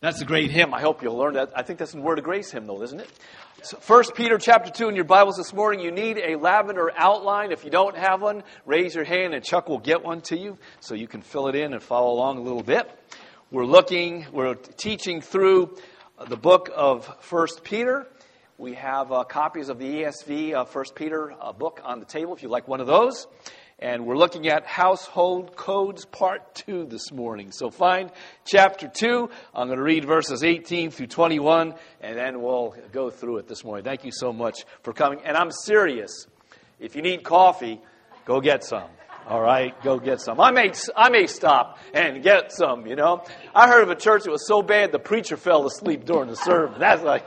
That's a great hymn. I hope you'll learn that. I think that's the Word of Grace hymn, though, isn't it? So 1 Peter chapter 2 in your Bibles this morning. You need a lavender outline. If you don't have one, raise your hand and Chuck will get one to you so you can fill it in and follow along a little bit. We're teaching through the book of 1 Peter. We have copies of the ESV 1 Peter book on the table if you like one of those. And we're looking at Household Codes Part 2 this morning. So find chapter 2. I'm going to read verses 18 through 21, and then we'll go through it this morning. Thank you so much for coming. And I'm serious. If you need coffee, go get some. All right, go get some. I may stop and get some, you know. I heard of a church that was so bad the preacher fell asleep during the service.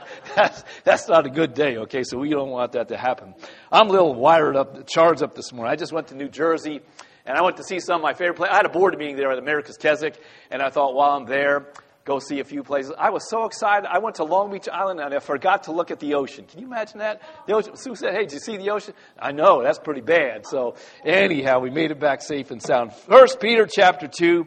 That's not a good day, okay? So we don't want that to happen. I'm a little charged up this morning. I just went to New Jersey, and I went to see some of my favorite places. I had a board meeting there at America's Keswick, and I thought while I'm there, go see a few places. I was so excited. I went to Long Beach Island, and I forgot to look at the ocean. Can you imagine that? The ocean. Sue said, hey, did you see the ocean? I know, that's pretty bad. So anyhow, we made it back safe and sound. 1 Peter chapter 2,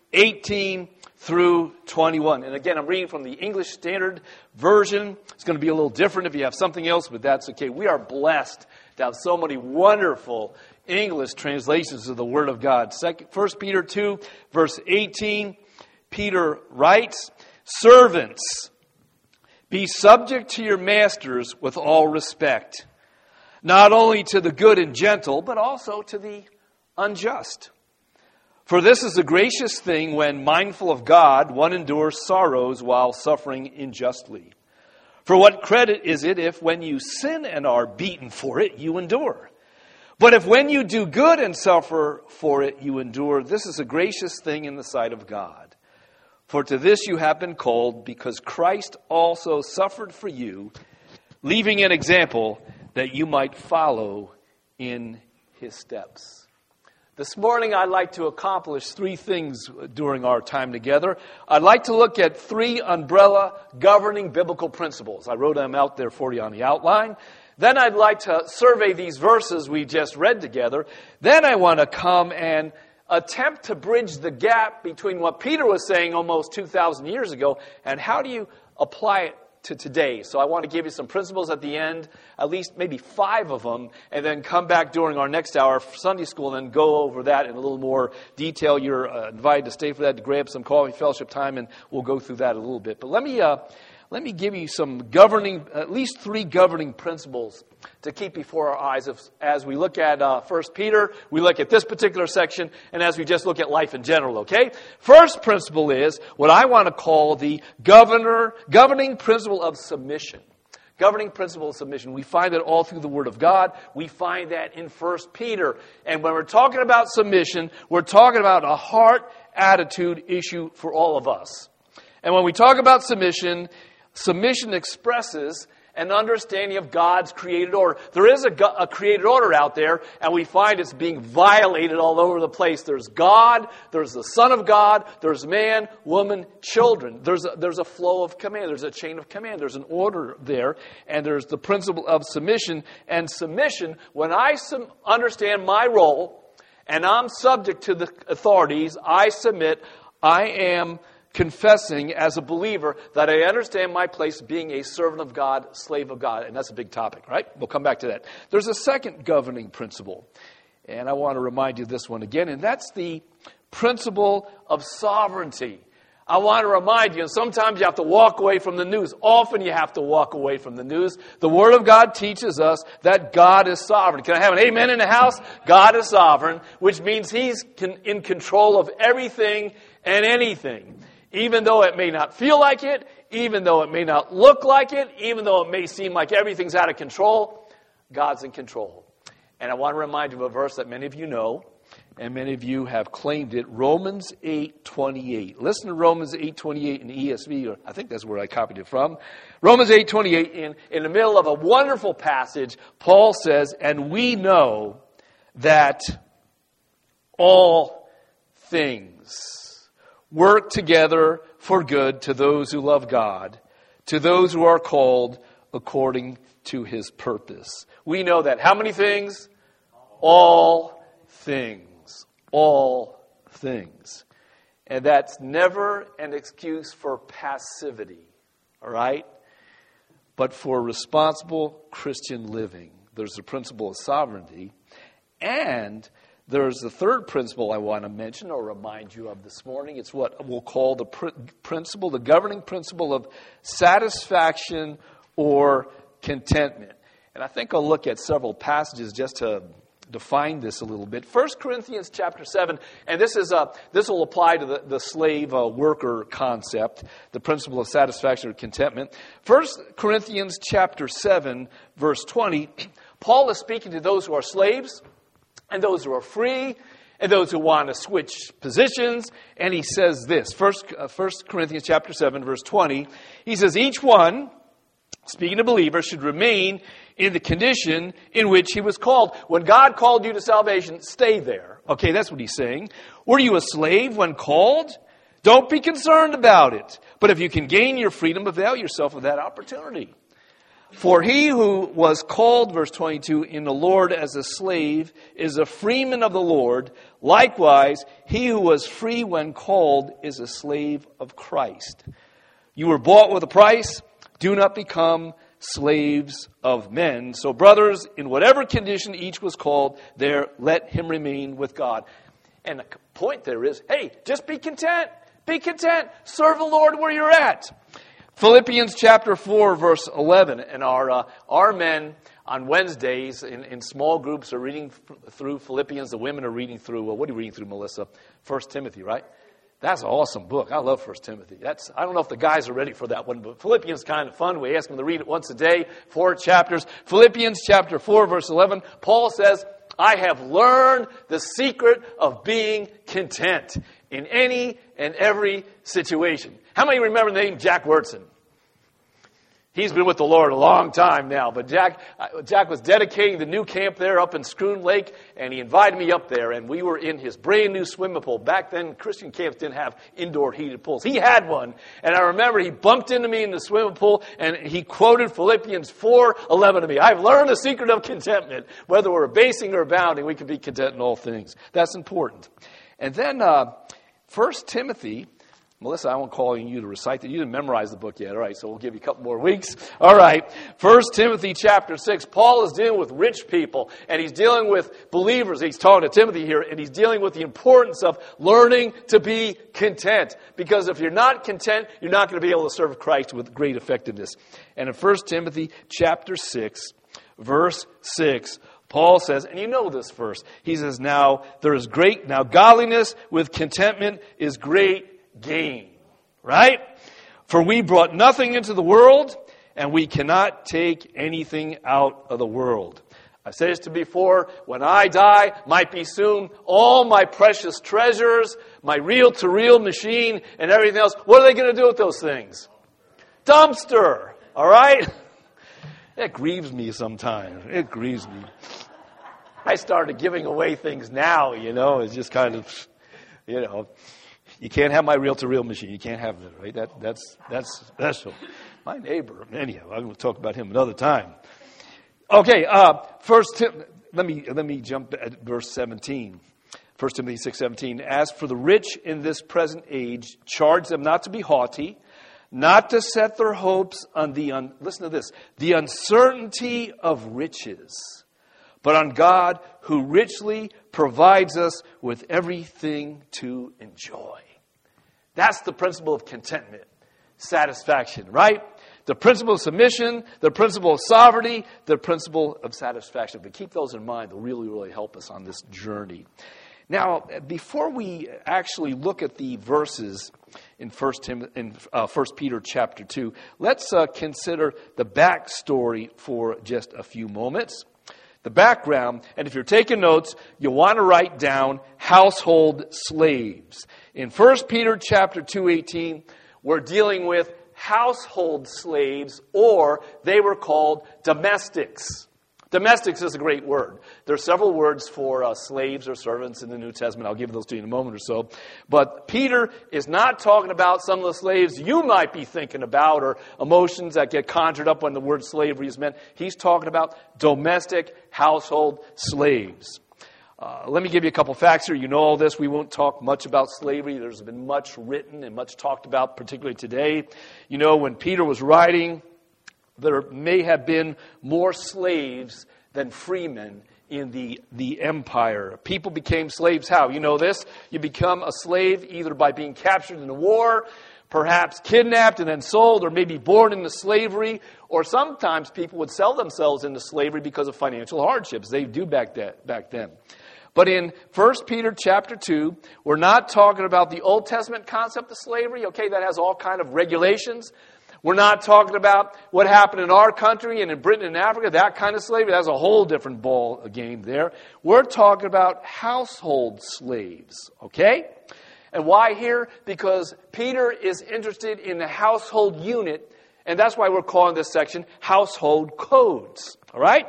18 through 21. And again, I'm reading from the English Standard Version. It's going to be a little different if you have something else, but that's okay. We are blessed to have so many wonderful English translations of the Word of God. 1 Peter 2, verse 18. Peter writes, servants, be subject to your masters with all respect, not only to the good and gentle, but also to the unjust. For this is a gracious thing when, mindful of God, one endures sorrows while suffering unjustly. For what credit is it if when you sin and are beaten for it, you endure? But if when you do good and suffer for it, you endure, this is a gracious thing in the sight of God. For to this you have been called, because Christ also suffered for you, leaving an example that you might follow in his steps. This morning I'd like to accomplish three things during our time together. I'd like to look at three umbrella governing biblical principles. I wrote them out there for you on the outline. Then I'd like to survey these verses we just read together. Then I want to come and attempt to bridge the gap between what Peter was saying almost 2,000 years ago and how do you apply it to today. So I want to give you some principles at the end, at least maybe 5 of them, and then come back during our next hour for Sunday school and then go over that in a little more detail. You're invited to stay for that, to grab some coffee, fellowship time, and we'll go through that a little bit. But let me give you some at least 3 governing principles to keep before our eyes as we look at 1 Peter, we look at this particular section, and as we just look at life in general, okay? First principle is what I want to call the governing principle of submission. Governing principle of submission. We find that all through the Word of God. We find that in 1 Peter. And when we're talking about submission, we're talking about a heart attitude issue for all of us. And when we talk about submission expresses an understanding of God's created order. There is a created order out there, and we find it's being violated all over the place. There's God, there's the Son of God, there's man, woman, children. There's a flow of command, there's a chain of command, there's an order there, and there's the principle of submission. And submission, when I understand my role, and I'm subject to the authorities, I submit, I am confessing as a believer that I understand my place being a servant of God, slave of God. And that's a big topic, right? We'll come back to that. There's a second governing principle. And I want to remind you of this one again. And that's the principle of sovereignty. I want to remind you, and sometimes you have to walk away from the news. Often you have to walk away from the news. The Word of God teaches us that God is sovereign. Can I have an amen in the house? God is sovereign, which means He's in control of everything and anything. Even though it may not feel like it, even though it may not look like it, even though it may seem like everything's out of control, God's in control. And I want to remind you of a verse that many of you know, and many of you have claimed it, Romans 8:28. Listen to Romans 8:28 in the ESV, or I think that's where I copied it from. Romans 8:28, in the middle of a wonderful passage, Paul says, and we know that all things work together for good to those who love God, to those who are called according to His purpose. We know that. How many things? All things. All things. And that's never an excuse for passivity, all right? But for responsible Christian living. There's the principle of sovereignty. And there's the third principle I want to mention or remind you of this morning. It's what we'll call the principle, the governing principle of satisfaction or contentment. And I think I'll look at several passages just to define this a little bit. 1 Corinthians chapter 7, and this will apply to the slave worker concept, the principle of satisfaction or contentment. 1 Corinthians chapter 7, verse 20, Paul is speaking to those who are slaves and those who are free and those who want to switch positions. And he says this, 1 Corinthians chapter 7, verse 20, he says, each one, speaking to believers, should remain in the condition in which he was called. When God called you to salvation, stay there. Okay, that's what he's saying. Were you a slave when called? Don't be concerned about it. But if you can gain your freedom, avail yourself of that opportunity. For he who was called, verse 22, in the Lord as a slave is a freeman of the Lord. Likewise, he who was free when called is a slave of Christ. You were bought with a price. Do not become slaves of men. So, brothers, in whatever condition each was called, there let him remain with God. And the point there is, hey, just be content. Be content. Serve the Lord where you're at. Philippians chapter 4, verse 11. And our men on Wednesdays in small groups are reading through Philippians. The women are reading through, what are you reading through, Melissa? 1 Timothy, right? That's an awesome book. I love 1 Timothy. I don't know if the guys are ready for that one, but Philippians is kind of fun. We ask them to read it once a day, 4 chapters. Philippians chapter 4, verse 11, Paul says, I have learned the secret of being content in any and every situation. How many remember the name Jack Wurtson? He's been with the Lord a long time now, but Jack was dedicating the new camp there up in Schroon Lake, and he invited me up there, and we were in his brand new swimming pool. Back then, Christian camps didn't have indoor heated pools. He had one, and I remember he bumped into me in the swimming pool, and he quoted Philippians 4:11 to me. I've learned the secret of contentment. Whether we're basing or abounding, we can be content in all things. That's important. And then 1 Timothy... Melissa, I won't call you to recite that. You didn't memorize the book yet. All right, so we'll give you a couple more weeks. All right, 1 Timothy chapter 6. Paul is dealing with rich people, and he's dealing with believers. He's talking to Timothy here, and he's dealing with the importance of learning to be content. Because if you're not content, you're not going to be able to serve Christ with great effectiveness. And in 1 Timothy chapter 6, verse 6, Paul says, and you know this verse, he says, now godliness with contentment is great gain, right? For we brought nothing into the world, and we cannot take anything out of the world. I've said this to before, when I die, might be soon, all my precious treasures, my reel-to-reel machine, and everything else, what are they going to do with those things? Dumpster, all right? It grieves me sometimes. It grieves me. I started giving away things now, it's just kind of, You can't have my reel-to-reel machine. You can't have that, right? That's special. My neighbor, anyhow, I'm going to talk about him another time. Okay, let me jump at verse 17. 1 Timothy 6:17. As for the rich in this present age, charge them not to be haughty, not to set their hopes on listen to this, the uncertainty of riches, but on God who richly provides us with everything to enjoy. That's the principle of contentment, satisfaction, right? The principle of submission, the principle of sovereignty, the principle of satisfaction. But keep those in mind. They'll really, really help us on this journey. Now, before we actually look at the verses in 1 Peter chapter 2, let's consider the backstory for just a few moments. The background, and if you're taking notes, you'll want to write down household slaves. In 1 Peter chapter 2:18, we're dealing with household slaves, or they were called domestics. Domestics is a great word. There are several words for slaves or servants in the New Testament. I'll give those to you in a moment or so. But Peter is not talking about some of the slaves you might be thinking about or emotions that get conjured up when the word slavery is meant. He's talking about domestic household slaves. Let me give you a couple facts here. You know all this. We won't talk much about slavery. There's been much written and much talked about, particularly today. You know, when Peter was writing, there may have been more slaves than freemen in the empire. People became slaves how? You know this. You become a slave either by being captured in a war, perhaps kidnapped and then sold, or maybe born into slavery, or sometimes people would sell themselves into slavery because of financial hardships. They do back then. But in 1 Peter chapter 2, we're not talking about the Old Testament concept of slavery. Okay, that has all kind of regulations. We're not talking about what happened in our country and in Britain and Africa, that kind of slavery. That's a whole different ball game there. We're talking about household slaves, okay? And why here? Because Peter is interested in the household unit, and that's why we're calling this section Household Codes, all right?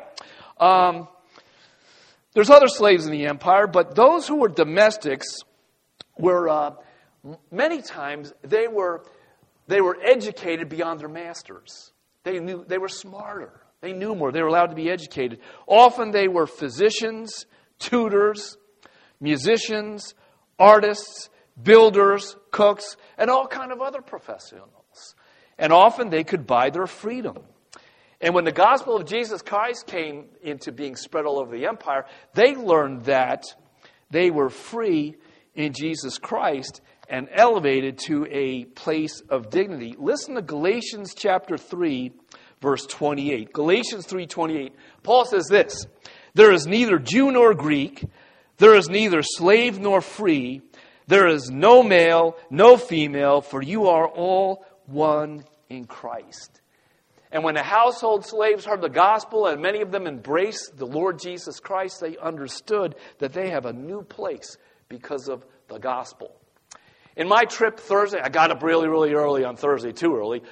There's other slaves in the empire, but those who were domestics were, many times, they were educated beyond their masters. They were smarter. They knew more. They were allowed to be educated. Often they were physicians, tutors, musicians, artists, builders, cooks, and all kind of other professionals. And often they could buy their freedom. And when the gospel of Jesus Christ came into being spread all over the empire, they learned that they were free in Jesus Christ and elevated to a place of dignity. Listen to Galatians chapter 3, verse 28. Galatians 3:28. Paul says this, "There is neither Jew nor Greek, there is neither slave nor free, there is no male, no female, for you are all one in Christ." And when the household slaves heard the gospel, and many of them embraced the Lord Jesus Christ, they understood that they have a new place because of the gospel. In my trip Thursday, I got up really, really early on Thursday, too early.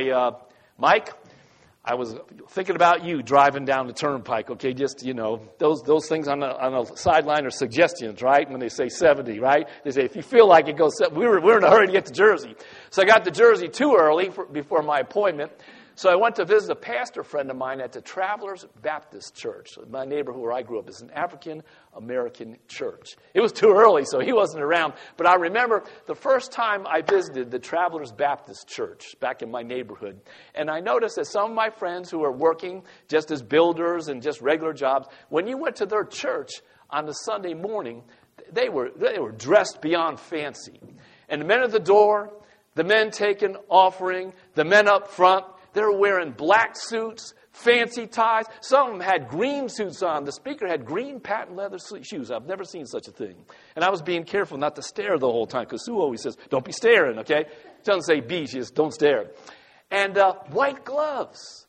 Mike, I was thinking about you driving down the turnpike, okay? Just, you know, those things on the sideline are suggestions, right? When they say 70, right? They say, if you feel like it, go 70. We're in a hurry to get to Jersey. So I got to Jersey too early before my appointment. So I went to visit a pastor friend of mine at the Travelers Baptist Church. My neighborhood where I grew up is an African-American church. It was too early, so he wasn't around. But I remember the first time I visited the Travelers Baptist Church back in my neighborhood. And I noticed that some of my friends who were working just as builders and just regular jobs, when you went to their church on the Sunday morning, they were dressed beyond fancy. And the men at the door, the men taking offering, the men up front, they were wearing black suits, fancy ties. Some of them had green suits on. The speaker had green patent leather shoes. I've never seen such a thing. And I was being careful not to stare the whole time, because Sue always says, don't be staring, okay? She doesn't say be, she says, don't stare. And white gloves.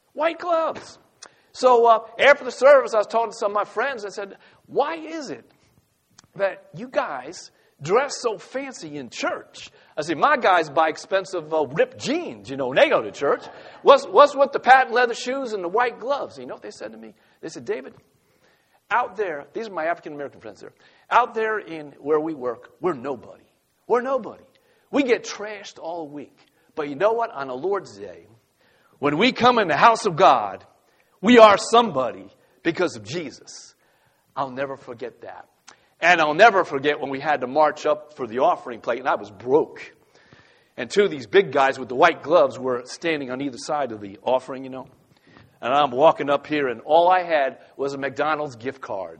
So after the service, I was talking to some of my friends. I said, why is it that you guys dress so fancy in church? I said, my guys buy expensive ripped jeans, you know, when they go to church. What's with the patent leather shoes and the white gloves? You know what they said to me? They said, David, out there, these are my African-American friends there, out there in where we work, we're nobody. We're nobody. We get trashed all week. But you know what? On the Lord's Day, when we come in the house of God, we are somebody because of Jesus. I'll never forget that. And I'll never forget when we had to march up for the offering plate, and I was broke. And two of these big guys with the white gloves were standing on either side of the offering, you know. And I'm walking up here, and all I had was a McDonald's gift card.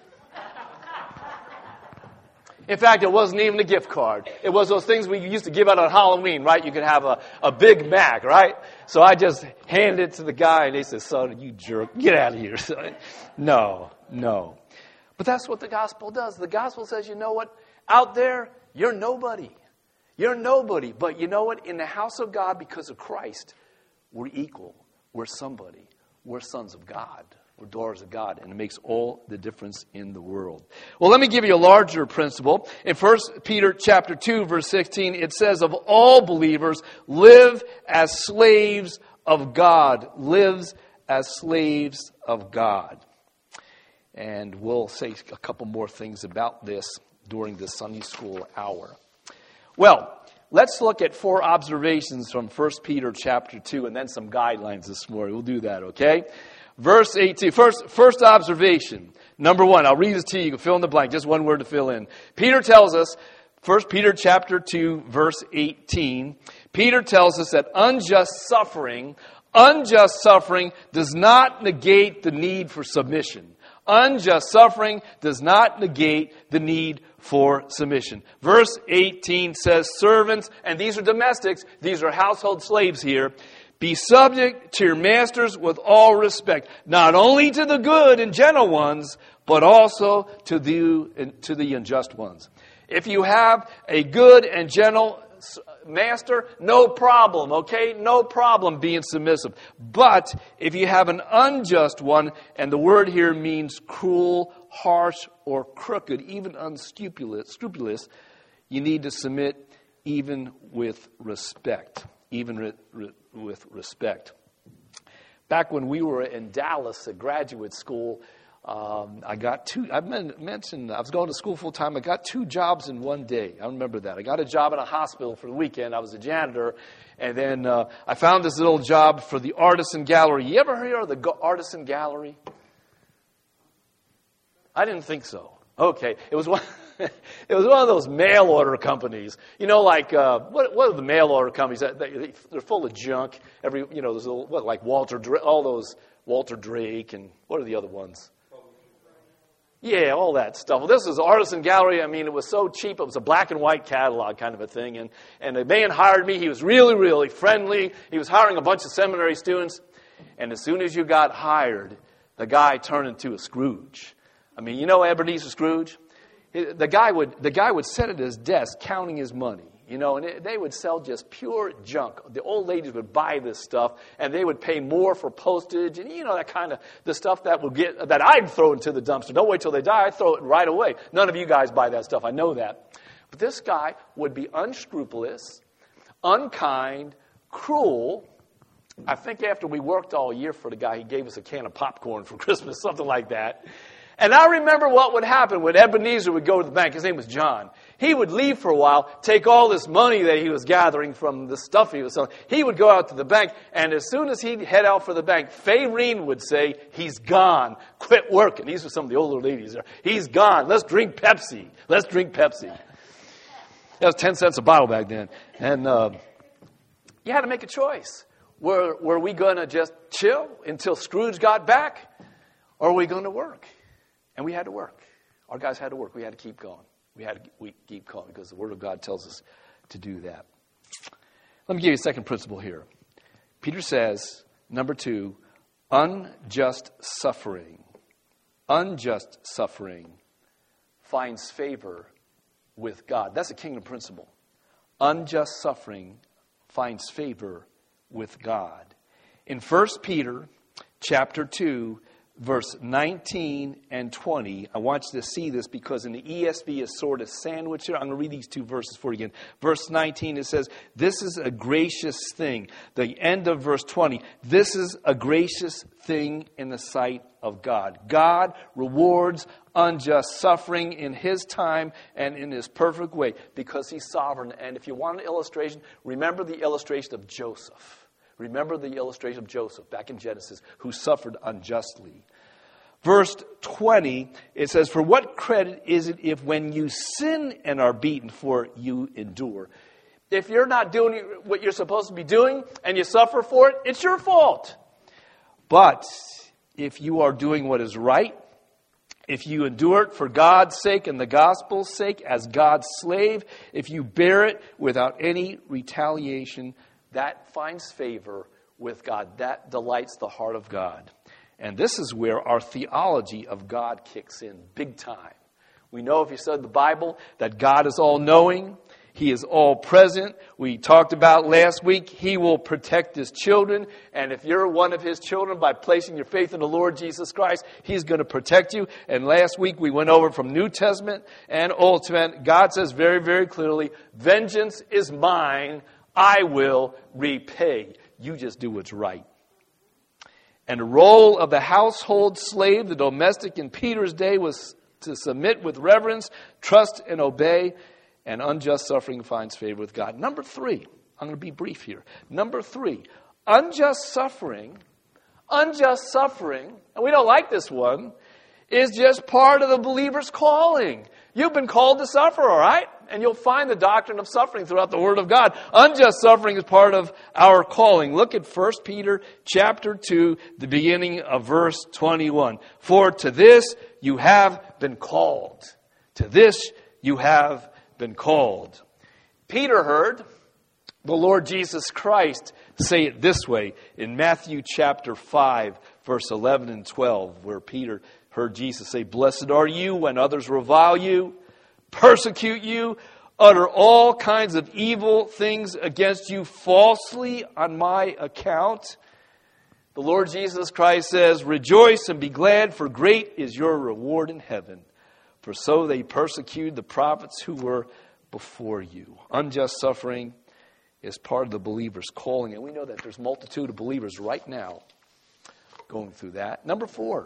In fact, it wasn't even a gift card. It was those things we used to give out on Halloween, right? You could have a Big Mac, right? So I just handed it to the guy, and they said, son, you jerk, get out of here. No. But that's what the gospel does. The gospel says, you know what? Out there, you're nobody. You're nobody. But you know what? In the house of God, because of Christ, we're equal. We're somebody. We're sons of God. We're daughters of God. And it makes all the difference in the world. Well, let me give you a larger principle. In 1 Peter chapter 2, verse 16, it says, of all believers, live as slaves of God. Lives as slaves of God. And we'll say a couple more things about this during the Sunday school hour. Well, let's look at 4 observations from 1 Peter chapter 2 and then some guidelines this morning. We'll do that, okay? Verse 18. First observation. Number one, I'll read this to you. You can fill in the blank. Just one word to fill in. Peter tells us, 1 Peter chapter 2, verse 18, Peter tells us that unjust suffering does not negate the need for submission. Unjust suffering does not negate the need for submission. Verse 18 says, servants, and these are domestics, these are household slaves here, be subject to your masters with all respect, not only to the good and gentle ones, but also to the unjust ones. If you have a good and gentle master, no problem, okay? No problem being submissive. But if you have an unjust one, and the word here means cruel, harsh, or crooked, even unscrupulous, you need to submit even with respect. Even with respect. Back when we were in Dallas at graduate school, I was going to school full time. I got 2 jobs in one day. I remember that. I got a job in a hospital for the weekend. I was a janitor. And then I found this little job for the Artisan Gallery. You ever heard of the Artisan Gallery? I didn't think so. Okay. It was one of those mail order companies. You know, like, what are the mail order companies? They're full of junk. There's like Walter Drake, and what are the other ones? Yeah, all that stuff. Well, this is Artisan Gallery. I mean, it was so cheap. It was a black and white catalog kind of a thing. And the man hired me. He was really, really friendly. He was hiring a bunch of seminary students. And as soon as you got hired, the guy turned into a Scrooge. I mean, you know Ebenezer Scrooge? The guy would sit at his desk counting his money, you know, and they would sell just pure junk. The old ladies would buy this stuff, and they would pay more for postage, and you know, that kind of the stuff that I'd throw into the dumpster. Don't wait till they die; I'd throw it right away. None of you guys buy that stuff. I know that. But this guy would be unscrupulous, unkind, cruel. I think after we worked all year for the guy, he gave us a can of popcorn for Christmas, something like that. And I remember what would happen when Ebenezer would go to the bank. His name was John. He would leave for a while, take all this money that he was gathering from the stuff he was selling. He would go out to the bank, and as soon as he'd head out for the bank, Fayreen would say, he's gone. Quit working. These were some of the older ladies there. He's gone. Let's drink Pepsi. Let's drink Pepsi. That was 10 cents a bottle back then. And you had to make a choice. Were we going to just chill until Scrooge got back, or were we going to work? And we had to work. Our guys had to work. We had to keep going. We keep going because the Word of God tells us to do that. Let me give you a second principle here. Peter says, number 2, unjust suffering finds favor with God. That's a kingdom principle. Unjust suffering finds favor with God. In 1 Peter chapter 2, verse 19 and 20, I want you to see this because in the ESV is sort of sandwiched here. I'm going to read these 2 verses for you again. Verse 19, it says, this is a gracious thing. The end of verse 20, this is a gracious thing in the sight of God. God rewards unjust suffering in His time and in His perfect way because He's sovereign. And if you want an illustration, remember the illustration of Joseph. Remember the illustration of Joseph back in Genesis, who suffered unjustly. Verse 20, it says, for what credit is it if when you sin and are beaten for you endure? If you're not doing what you're supposed to be doing and you suffer for it, it's your fault. But if you are doing what is right, if you endure it for God's sake and the gospel's sake as God's slave, if you bear it without any retaliation, that finds favor with God. That delights the heart of God. And this is where our theology of God kicks in big time. We know if you study the Bible that God is all-knowing. He is all-present. We talked about last week, He will protect His children. And if you're one of His children, by placing your faith in the Lord Jesus Christ, He's going to protect you. And last week we went over from New Testament and Old Testament. God says very, very clearly, vengeance is mine. I will repay. You just do what's right. And the role of the household slave, the domestic in Peter's day, was to submit with reverence, trust, and obey. And unjust suffering finds favor with God. Number 3, I'm going to be brief here. Number 3, unjust suffering, and we don't like this one, is just part of the believer's calling. You've been called to suffer, all right? And you'll find the doctrine of suffering throughout the Word of God. Unjust suffering is part of our calling. Look at 1 Peter chapter 2, the beginning of verse 21. For to this you have been called. To this you have been called. Peter heard the Lord Jesus Christ say it this way in Matthew chapter 5, verse 11 and 12, where Peter heard Jesus say, Blessed are you when others revile you, persecute you, utter all kinds of evil things against you falsely on my account. The Lord Jesus Christ says, Rejoice and be glad, for great is your reward in heaven. For so they persecuted the prophets who were before you. Unjust suffering is part of the believer's calling. And we know that there's a multitude of believers right now going through that. Number four.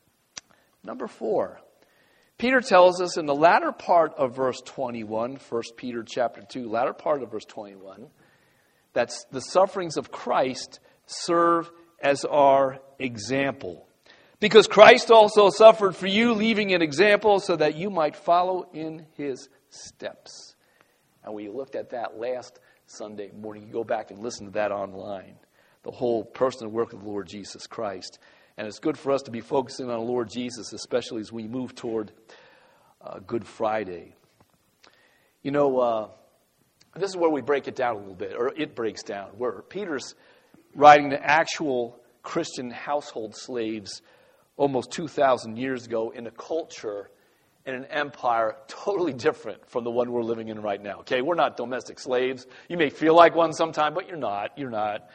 Peter tells us in the latter part of verse 21, 1 Peter chapter 2, latter part of verse 21, that the sufferings of Christ serve as our example. Because Christ also suffered for you, leaving an example so that you might follow in his steps. And we looked at that last Sunday morning. You go back and listen to that online. The whole person and work of the Lord Jesus Christ. And it's good for us to be focusing on the Lord Jesus, especially as we move toward Good Friday. You know, this is where we break it down a little bit, or it breaks down, where Peter's writing to actual Christian household slaves almost 2,000 years ago in a culture and an empire totally different from the one we're living in right now. Okay, we're not domestic slaves. You may feel like one sometime, but you're not. You're not.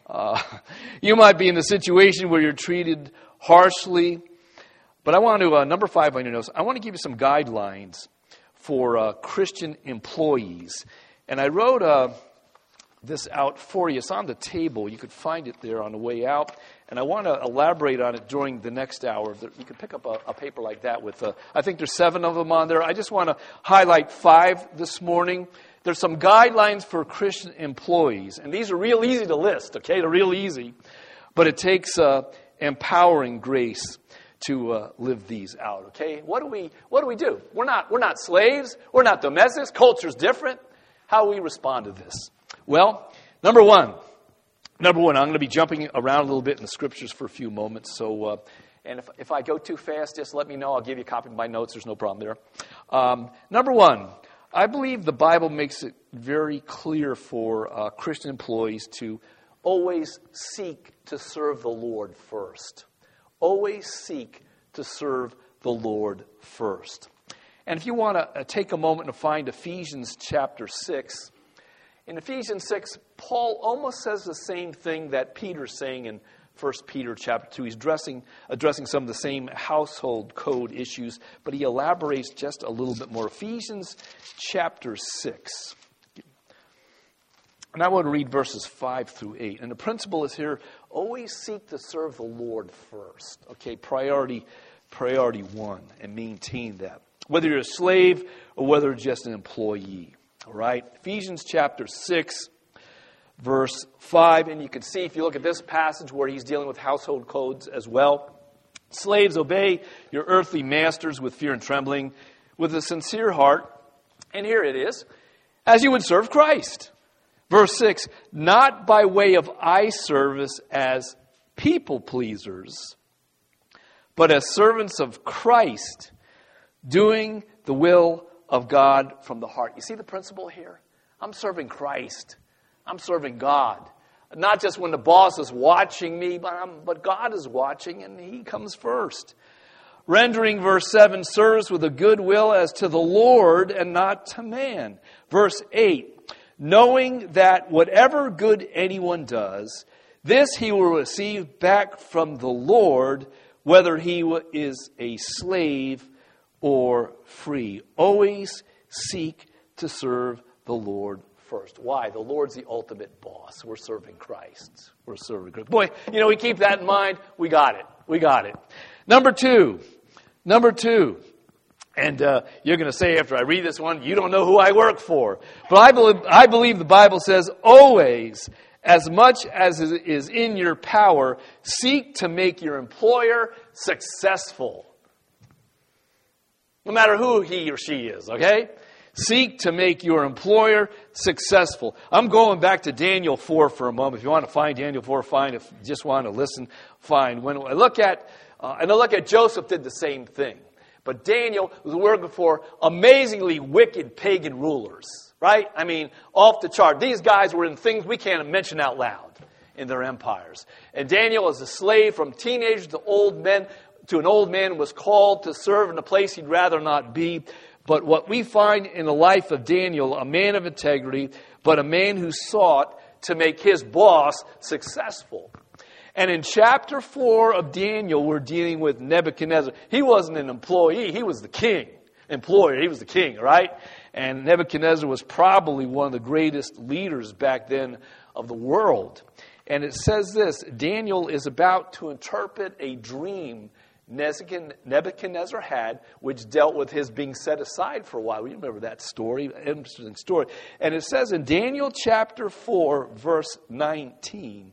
You might be in a situation where you're treated harshly. But I want to, number 5 on your notes, I want to give you some guidelines for Christian employees. And I wrote this out for you. It's on the table. You could find it there on the way out. And I want to elaborate on it during the next hour. You can pick up a paper like that with, I think there's 7 of them on there. I just want to highlight 5 this morning. There's some guidelines for Christian employees. And these are real easy to list, okay? They're real easy. But it takes empowering grace to live these out, okay? What do we do? We're not slaves. We're not domestics. Culture's different. How do we respond to this? Well, number one, I'm going to be jumping around a little bit in the scriptures for a few moments. So, and if I go too fast, just let me know. I'll give you a copy of my notes. There's no problem there. Number 1, I believe the Bible makes it very clear for Christian employees to always seek to serve the Lord first. Always seek to serve the Lord first. And if you want to take a moment to find Ephesians chapter 6, in Ephesians 6, Paul almost says the same thing that Peter's saying in 1 Peter chapter 2. He's addressing some of the same household code issues, but he elaborates just a little bit more. Ephesians chapter 6. And I want to read verses 5 through 8. And the principle is here, always seek to serve the Lord first. Okay, priority 1, and maintain that. Whether you're a slave or whether you're just an employee. All right, Ephesians chapter 6, verse 5. And you can see, if you look at this passage where he's dealing with household codes as well. Slaves, obey your earthly masters with fear and trembling, with a sincere heart. And here it is, as you would serve Christ. Verse 6, not by way of eye service as people pleasers, but as servants of Christ, doing the will of God from the heart. You see the principle here? I'm serving Christ. I'm serving God. Not just when the boss is watching me, but God is watching and he comes first. Rendering, verse 7, serves with a good will as to the Lord and not to man. Verse 8, knowing that whatever good anyone does, this he will receive back from the Lord, whether he is a slave or free. Always seek to serve the Lord first. Why? The Lord's the ultimate boss. We're serving Christ. We're serving Christ. Boy, we keep that in mind. We got it. Number two. And you're going to say after I read this one, you don't know who I work for. But I believe the Bible says, always, as much as is in your power, seek to make your employer successful. No matter who he or she is, okay? Seek to make your employer successful. I'm going back to Daniel 4 for a moment. If you want to find Daniel 4, fine. If you just want to listen, fine. When I look at, Joseph did the same thing. But Daniel was working for amazingly wicked pagan rulers, right? I mean, off the chart. These guys were in things we can't mention out loud in their empires. And Daniel, as a slave from teenagers to an old man, was called to serve in a place he'd rather not be. But what we find in the life of Daniel, a man of integrity, but a man who sought to make his boss successful. And in chapter 4 of Daniel, we're dealing with Nebuchadnezzar. He wasn't an employee, he was the king. Employer, he was the king, right? And Nebuchadnezzar was probably one of the greatest leaders back then of the world. And it says this, Daniel is about to interpret a dream Nebuchadnezzar had, which dealt with his being set aside for a while. You remember that story, interesting story. And it says in Daniel chapter 4, verse 19,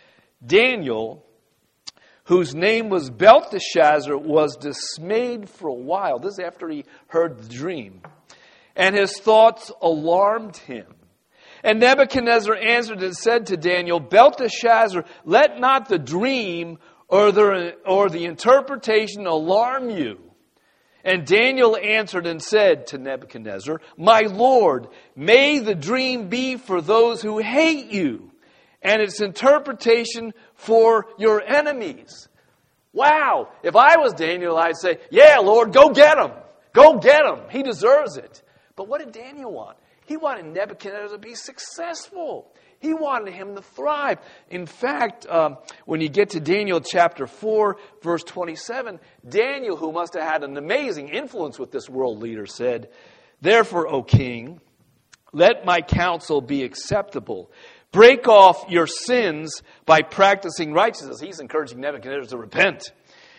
Daniel, whose name was Belteshazzar, was dismayed for a while. This is after he heard the dream. And his thoughts alarmed him. And Nebuchadnezzar answered and said to Daniel, Belteshazzar, let not the dream or the interpretation alarm you. And Daniel answered and said to Nebuchadnezzar, my Lord, may the dream be for those who hate you, and its interpretation for your enemies. Wow, if I was Daniel, I'd say, yeah, Lord, go get him. Go get him. He deserves it. But what did Daniel want? He wanted Nebuchadnezzar to be successful. He wanted him to thrive. In fact, when you get to Daniel chapter 4, verse 27, Daniel, who must have had an amazing influence with this world leader, said, therefore, O king, let my counsel be acceptable. Break off your sins by practicing righteousness. He's encouraging Nebuchadnezzar to repent.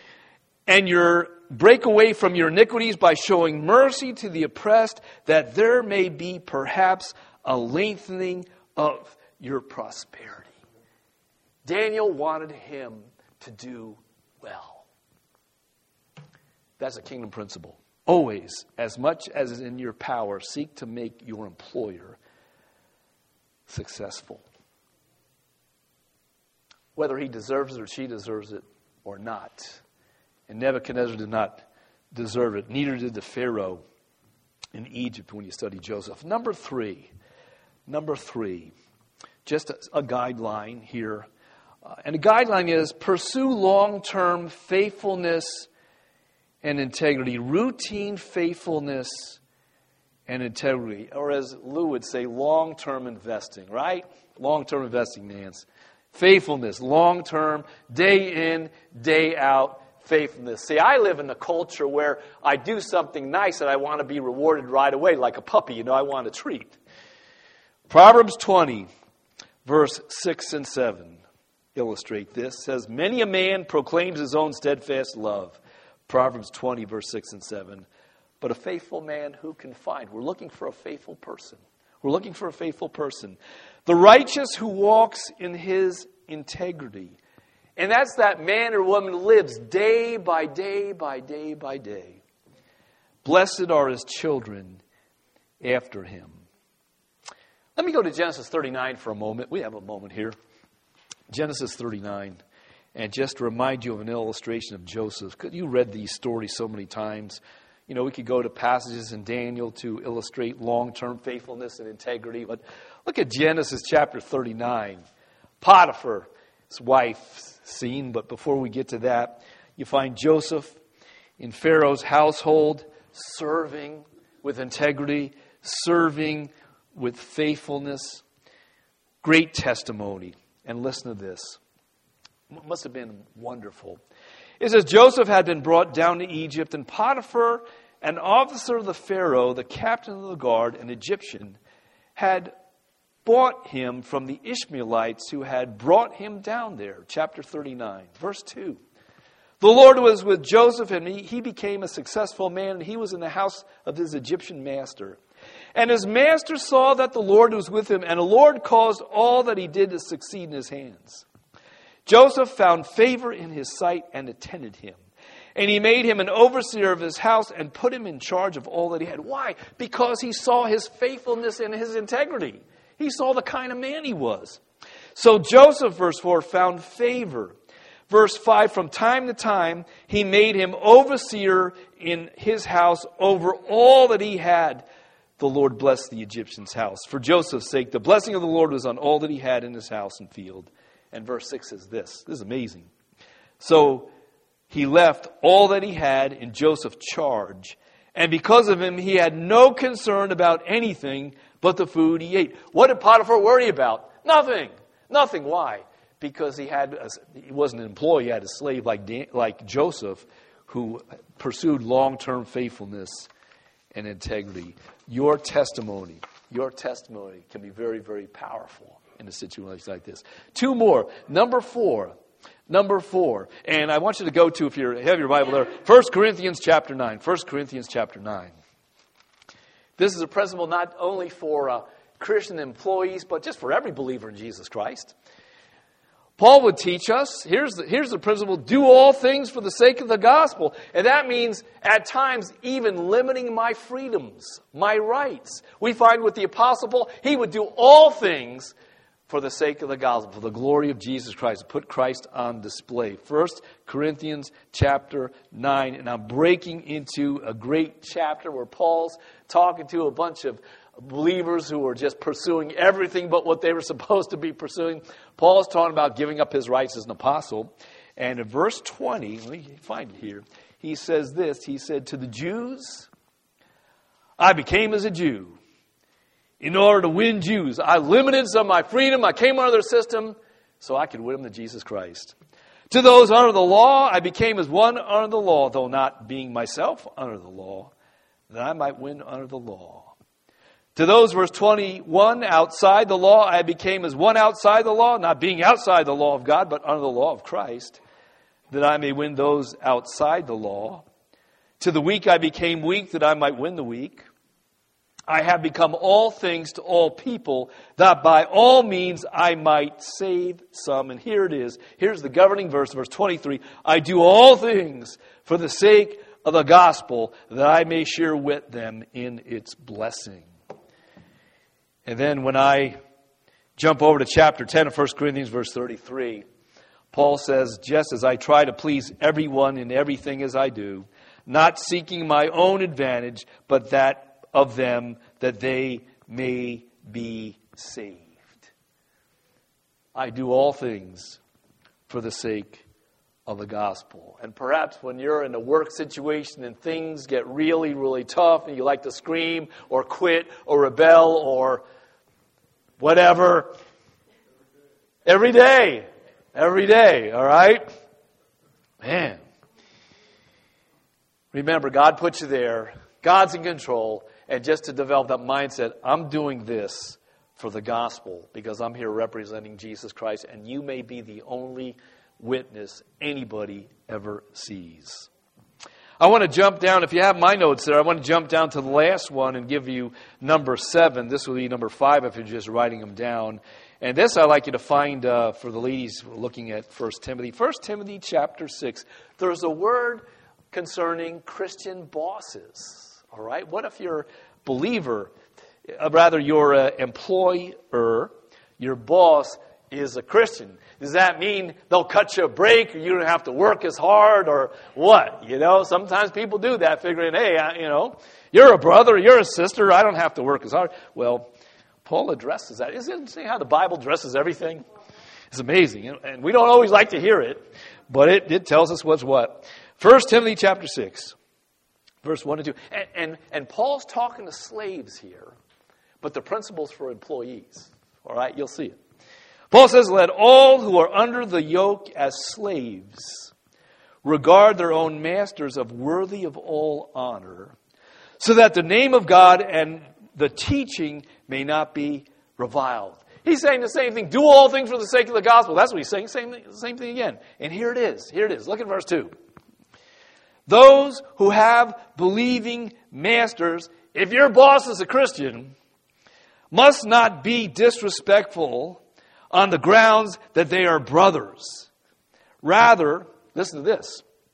And break away from your iniquities by showing mercy to the oppressed, that there may be perhaps a lengthening of your prosperity. Daniel wanted him to do well. That's a kingdom principle. Always, as much as is in your power, seek to make your employer successful. Whether he deserves it or she deserves it or not. And Nebuchadnezzar did not deserve it. Neither did the Pharaoh in Egypt when you study Joseph. Number three. Just a guideline here. And the guideline is pursue long-term faithfulness and integrity. Routine faithfulness and integrity. Or as Lou would say, long-term investing, right? Long-term investing, Nance. Faithfulness, long-term, day in, day out faithfulness. See, I live in a culture where I do something nice and I want to be rewarded right away, like a puppy, I want a treat. Proverbs 20, verse 6 and 7 illustrate this. It says, many a man proclaims his own steadfast love. Proverbs 20, verse 6 and 7. But a faithful man who can find? We're looking for a faithful person. We're looking for a faithful person. The righteous who walks in his integrity. And that's that man or woman who lives day by day by day by day. Blessed are his children after him. Let me go to Genesis 39 for a moment. We have a moment here. Genesis 39. And just to remind you of an illustration of Joseph. You read these stories so many times. We could go to passages in Daniel to illustrate long-term faithfulness and integrity. But look at Genesis chapter 39. Potiphar's wife's scene. But before we get to that, you find Joseph in Pharaoh's household, serving with integrity, serving with faithfulness. Great testimony. And listen to this. It must have been wonderful. It says, Joseph had been brought down to Egypt, and Potiphar, an officer of the Pharaoh, the captain of the guard, an Egyptian, had bought him from the Ishmaelites who had brought him down there. Chapter 39, verse 2. The Lord was with Joseph, and he became a successful man, and he was in the house of his Egyptian master. And his master saw that the Lord was with him, and the Lord caused all that he did to succeed in his hands. Joseph found favor in his sight and attended him. And he made him an overseer of his house and put him in charge of all that he had. Why? Because he saw his faithfulness and his integrity. He saw the kind of man he was. So Joseph, verse 4, found favor. Verse 5, from time to time, he made him overseer in his house over all that he had. The Lord blessed the Egyptian's house. For Joseph's sake, the blessing of the Lord was on all that he had in his house and field. And verse 6 says this. This is amazing. So he left all that he had in Joseph's charge. And because of him, he had no concern about anything but the food he ate. What did Potiphar worry about? Nothing. Nothing. Why? Because he wasn't an employee. He had a slave like Joseph who pursued long-term faithfulness and integrity. Your testimony can be very, very powerful in a situation like this. Two more. Number four. And I want you to go to, if you have your Bible there, 1 Corinthians chapter 9. 1 Corinthians chapter 9. This is a principle not only for Christian employees, but just for every believer in Jesus Christ. Paul would teach us, here's the principle, do all things for the sake of the gospel. And that means, at times, even limiting my freedoms, my rights. We find with the apostle Paul, he would do all things for the sake of the gospel, for the glory of Jesus Christ, put Christ on display. 1 Corinthians chapter 9, and I'm breaking into a great chapter where Paul's talking to a bunch of believers who were just pursuing everything but what they were supposed to be pursuing. Paul's talking about giving up his rights as an apostle. And in verse 20, let me find it here, he says this, he said, to the Jews, I became as a Jew in order to win Jews. I limited some of my freedom. I came under their system so I could win them to Jesus Christ. To those under the law, I became as one under the law, though not being myself under the law, that I might win under the law. To those, verse 21, outside the law, I became as one outside the law, not being outside the law of God, but under the law of Christ, that I may win those outside the law. To the weak I became weak, that I might win the weak. I have become all things to all people, that by all means I might save some. And here it is. Here's the governing verse, verse 23. I do all things for the sake of the gospel, that I may share with them in its blessing. And then when I jump over to chapter 10 of 1 Corinthians, verse 33, Paul says, just as I try to please everyone in everything as I do, not seeking my own advantage, but that of them, that they may be saved. I do all things for the sake of the gospel. And perhaps when you're in a work situation and things get really, really tough and you like to scream or quit or rebel or whatever, every day, all right? Man. Remember, God put you there. God's in control. And just to develop that mindset, I'm doing this for the gospel because I'm here representing Jesus Christ, and you may be the only witness anybody ever sees. I want to jump down, if you have my notes there, I want to jump down to the last one and give you number 7. This will be number 5 if you're just writing them down. And this I'd like you to find for the ladies looking at 1 Timothy. 1 Timothy chapter 6. There's a word concerning Christian bosses. All right? What if your believer, rather your employer, your boss is a Christian? Does that mean they'll cut you a break or you don't have to work as hard or what? You know, sometimes people do that figuring, hey, you're a brother, you're a sister, I don't have to work as hard. Well, Paul addresses that. Isn't it how the Bible addresses everything? It's amazing. And we don't always like to hear it, but it tells us what's what. 1 Timothy chapter 6. Verse 1 and 2. And Paul's talking to slaves here, but the principle's for employees. All right, you'll see it. Paul says, let all who are under the yoke as slaves regard their own masters of worthy of all honor, so that the name of God and the teaching may not be reviled. He's saying the same thing. Do all things for the sake of the gospel. That's what he's saying. Same thing again. And here it is. Look at verse 2. Those who have believing masters, if your boss is a Christian, must not be disrespectful on the grounds that they are brothers. Rather, listen to this,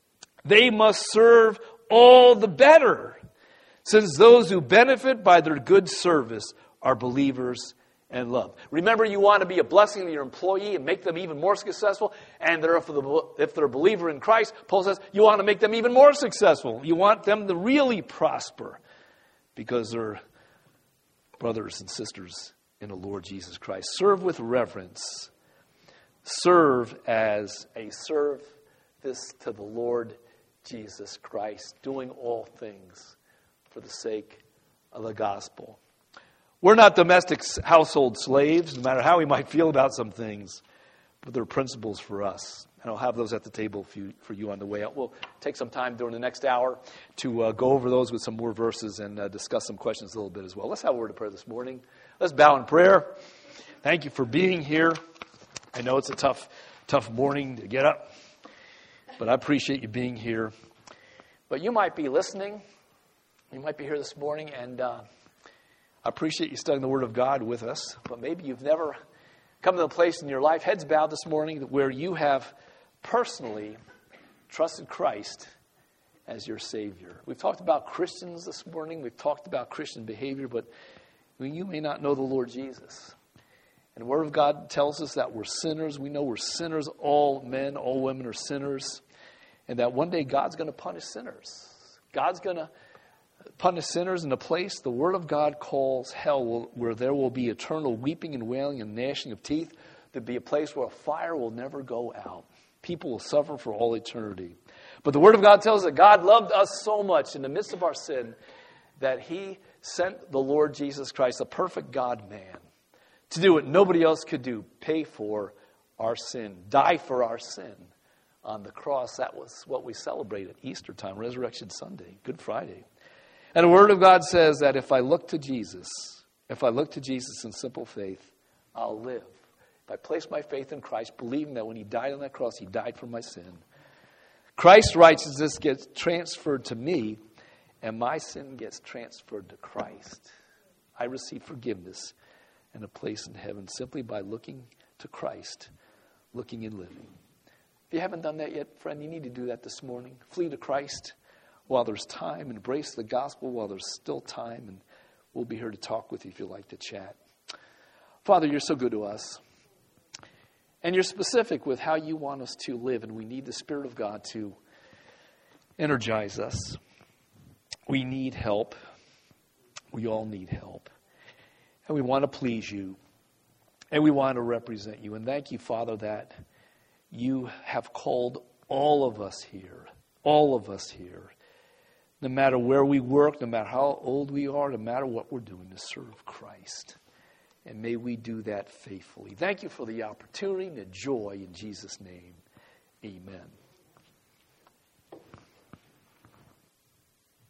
they must serve all the better, since those who benefit by their good service are believers and love. Remember, you want to be a blessing to your employee and make them even more successful. And if they're a believer in Christ, Paul says, you want to make them even more successful. You want them to really prosper because they're brothers and sisters in the Lord Jesus Christ. Serve with reverence. Serve as a service to the Lord Jesus Christ, doing all things for the sake of the gospel. We're not domestic household slaves, no matter how we might feel about some things, but they're principles for us. And I'll have those at the table for you on the way out. We'll take some time during the next hour to go over those with some more verses and discuss some questions a little bit as well. Let's have a word of prayer this morning. Let's bow in prayer. Thank you for being here. I know it's a tough morning to get up, but I appreciate you being here. But you might be listening. You might be here this morning, and I appreciate you studying the Word of God with us, but maybe you've never come to a place in your life, heads bowed this morning, where you have personally trusted Christ as your Savior. We've talked about Christians this morning. We've talked about Christian behavior, but you may not know the Lord Jesus. And the Word of God tells us that we're sinners. We know we're sinners. All men, all women are sinners. And that one day God's going to punish sinners. God's going to punish sinners in a place the Word of God calls hell, where there will be eternal weeping and wailing and gnashing of teeth. There'll be a place where a fire will never go out. People will suffer for all eternity. But the Word of God tells us that God loved us so much in the midst of our sin that He sent the Lord Jesus Christ, the perfect God-man, to do what nobody else could do, pay for our sin, die for our sin on the cross. That was what we celebrate at Easter time, Resurrection Sunday, Good Friday. And the Word of God says that if I look to Jesus in simple faith, I'll live. If I place my faith in Christ, believing that when He died on that cross, He died for my sin, Christ's righteousness gets transferred to me, and my sin gets transferred to Christ. I receive forgiveness and a place in heaven simply by looking to Christ, looking and living. If you haven't done that yet, friend, you need to do that this morning. Flee to Christ while there's time. Embrace the gospel while there's still time. And we'll be here to talk with you if you'd like to chat. Father, you're so good to us. And you're specific with how you want us to live. And we need the Spirit of God to energize us. We need help. We all need help. And we want to please you. And we want to represent you. And thank you, Father, that you have called all of us here. All of us here. No matter where we work, no matter how old we are, no matter what we're doing, to serve Christ. And may we do that faithfully. Thank you for the opportunity and the joy in Jesus' name. Amen.